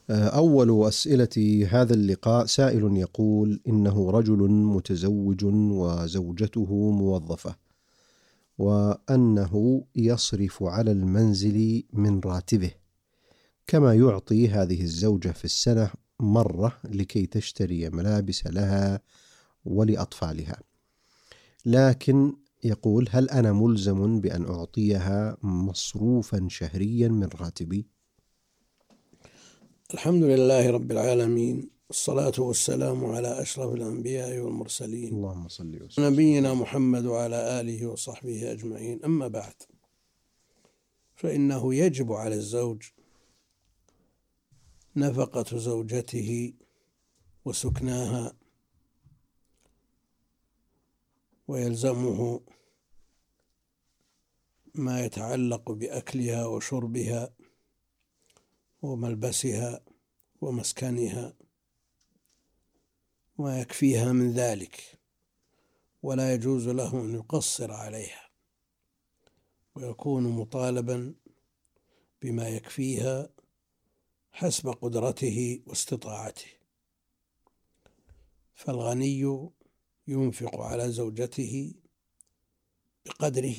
أول أسئلة هذا اللقاء سائل يقول إنه رجل متزوج وزوجته موظفة، وأنه يصرف على المنزل من راتبه، كما يعطي هذه الزوجة في السنة مرة لكي تشتري ملابس لها ولأطفالها. لكن يقول: هل أنا ملزم بأن أعطيها مصروفا شهريا من راتبي؟ الحمد لله رب العالمين، والصلاة والسلام على أشرف الأنبياء والمرسلين، اللهم صل وسلم نبينا محمد وعلى آله وصحبه أجمعين. أما بعد، فإنه يجب على الزوج نفقة زوجته وسكناها، ويلزمه ما يتعلق بأكلها وشربها وملبسها ومسكنها، ما يكفيها من ذلك، ولا يجوز له أن يقصر عليها، ويكون مطالبا بما يكفيها حسب قدرته واستطاعته. فالغني ينفق على زوجته بقدره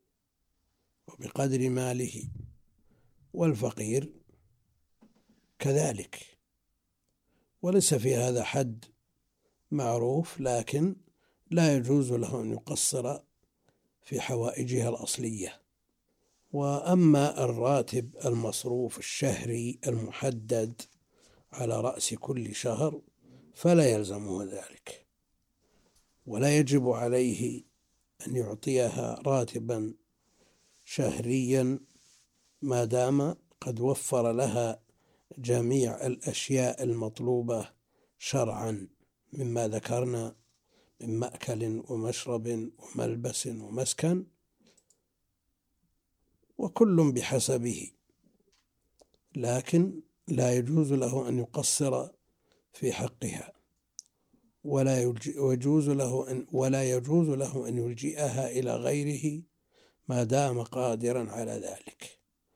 وبقدر ماله، والفقير كذلك، وليس في هذا حد معروف، لكن لا يجوز له أن يقصر في حوائجها الأصلية. وأما الراتب المصروف الشهري المحدد على رأس كل شهر فلا يلزمه ذلك، ولا يجب عليه أن يعطيها راتبا شهريا ما دام قد وفر لها جميع الأشياء المطلوبة شرعا مما ذكرنا من مأكل ومشرب وملبس ومسكن، وكل بحسبه، لكن لا يجوز له أن يقصر في حقها، ولا يجوز له أن يلجئها إلى غيره ما دام قادرا على ذلك،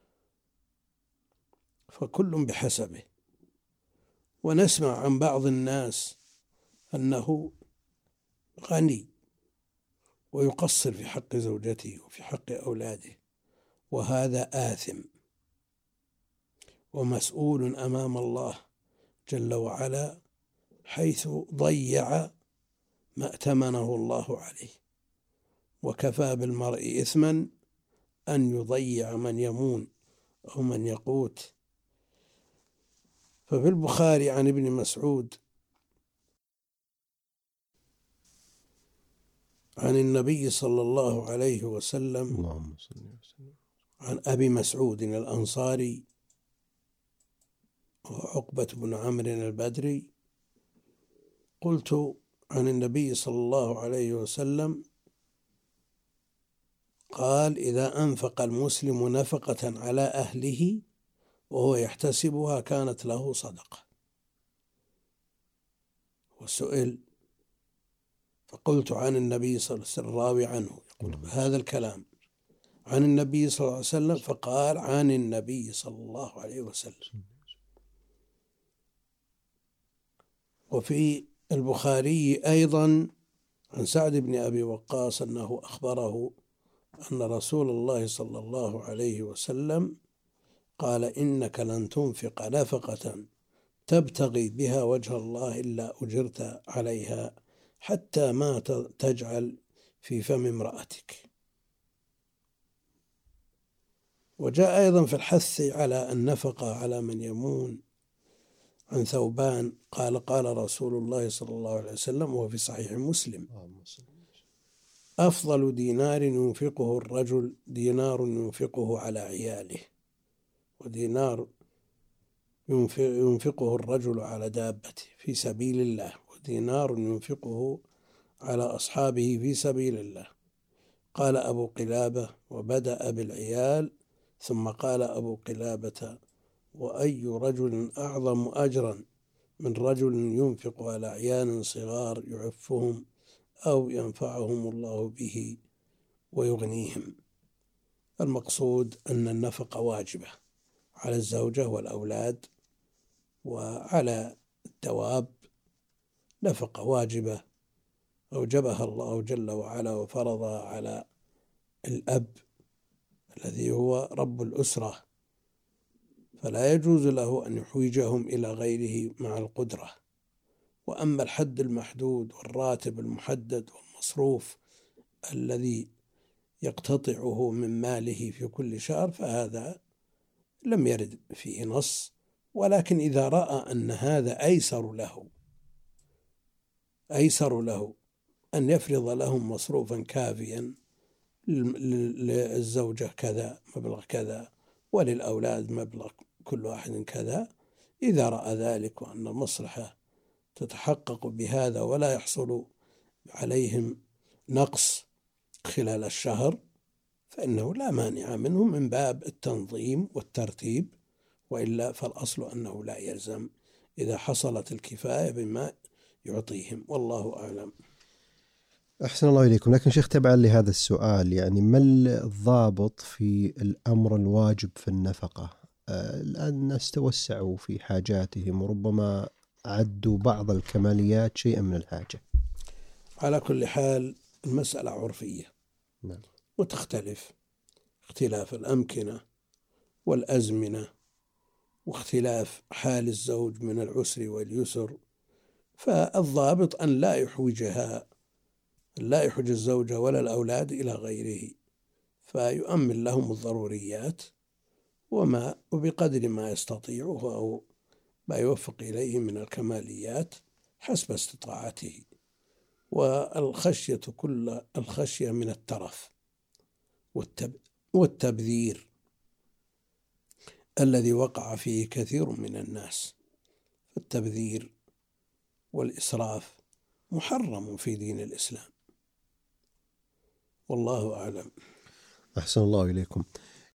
فكل بحسبه. ونسمع عن بعض الناس أنه غني ويقصر في حق زوجته وفي حق أولاده، وهذا آثم ومسؤول أمام الله جل وعلا، حيث ضيع ما ائتمنه الله عليه، وكفى بالمرء إثما أن يضيع من يمون أو من يقوت. ففي البخاري عن ابن مسعود عن النبي صلى الله عليه وسلم عن أبي مسعود الأنصاري وعقبة بن عمرو البدري قلت عن النبي صلى الله عليه وسلم قال: إذا أنفق المسلم نفقة على أهله وهو يحتسبها كانت له صدقة. وسئل فقلت عن النبي صلى الله عليه وسلم، الراوي عنه يقول هذا الكلام عن النبي صلى الله عليه وسلم، فقال عن النبي صلى الله عليه وسلم. وفي البخاري أيضا عن سعد بن أبي وقاص أنه أخبره أن رسول الله صلى الله عليه وسلم قال: إنك لن تنفق نفقة تبتغي بها وجه الله إلا أجرت عليها حتى ما تجعل في فم امرأتك. وجاء أيضا في الحث على النفقة على من يمون عن ثوبان قال: قال رسول الله صلى الله عليه وسلم، وهو في صحيح مسلم: أفضل دينار ينفقه الرجل دينار ينفقه على عياله، ودينار ينفقه الرجل على دابته في سبيل الله، ودينار ينفقه على أصحابه في سبيل الله. قال أبو قلابة: وبدأ بالعيال، ثم قال أبو قلابة: وأي رجل أعظم أجرا من رجل ينفق على عيال صغار يعفهم أو ينفعهم الله به ويغنيهم. المقصود أن النفقة واجبة على الزوجة والأولاد وعلى الدواب نفقة واجبة أوجبها الله جل وعلا وفرضها على الأب الذي هو رب الأسرة، فلا يجوز له أن يحوجهم إلى غيره مع القدرة. وأما الحد المحدود والراتب المحدد والمصروف الذي يقتطعه من ماله في كل شهر فهذا لم يرد فيه نص، ولكن إذا رأى أن هذا أيسر له أن يفرض لهم مصروفا كافيا، للزوجة كذا مبلغ كذا وللأولاد مبلغ كل واحد كذا، إذا رأى ذلك وأن المصلحة تتحقق بهذا ولا يحصل عليهم نقص خلال الشهر فإنه لا مانع منه من باب التنظيم والترتيب، وإلا فالأصل أنه لا يلزم إذا حصلت الكفاية بما يعطيهم، والله أعلم. أحسن الله إليكم. لكن شيخ تبعا لهذا السؤال، يعني ما الضابط في الأمر الواجب في النفقة؟ الآن الناس توسعوا في حاجاتهم وربما عدوا بعض الكماليات شيئا من الحاجة. على كل حال المسألة عرفية نعم. وتختلف اختلاف الأمكنة والأزمنة واختلاف حال الزوج من العسر واليسر، فالضابط أن لا يحوج الزوجة ولا الأولاد إلى غيره، فيؤمن لهم الضروريات وبقدر ما يستطيعه أو ما يوفق إليه من الكماليات حسب استطاعته. والخشية كل الخشية من الترف والتبذير الذي وقع فيه كثير من الناس. التبذير والإسراف محرم في دين الإسلام، والله أعلم. أحسن الله إليكم.